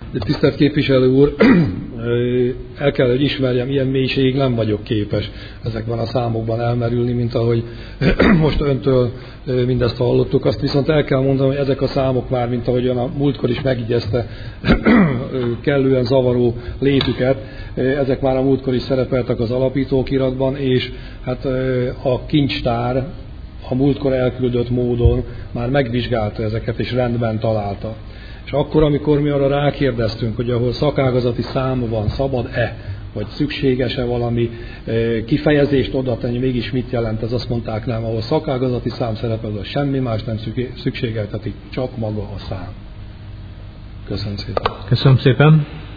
Tisztelt képviselő úr, el kell, hogy ismerjem, ilyen mélységig nem vagyok képes ezekben a számokban elmerülni, mint ahogy most öntől mindezt hallottuk. Azt viszont el kell mondanom, hogy ezek a számok már, mint ahogyan a múltkor is megigyezte, kellően zavaró létüket. Ezek már a múltkor is szerepeltek az alapítókiratban, és hát a kincstár a múltkor elküldött módon már megvizsgálta ezeket, és rendben találta. És akkor, amikor mi arra rákérdeztünk, hogy ahol szakágazati szám van, szabad-e, vagy szükséges-e valami kifejezést oda tenni, mégis mit jelent ez, azt mondták nem, ahol szakágazati szám szerepel, az semmi más nem szükségeltetik, csak maga a szám. Köszönöm szépen. Köszönöm szépen.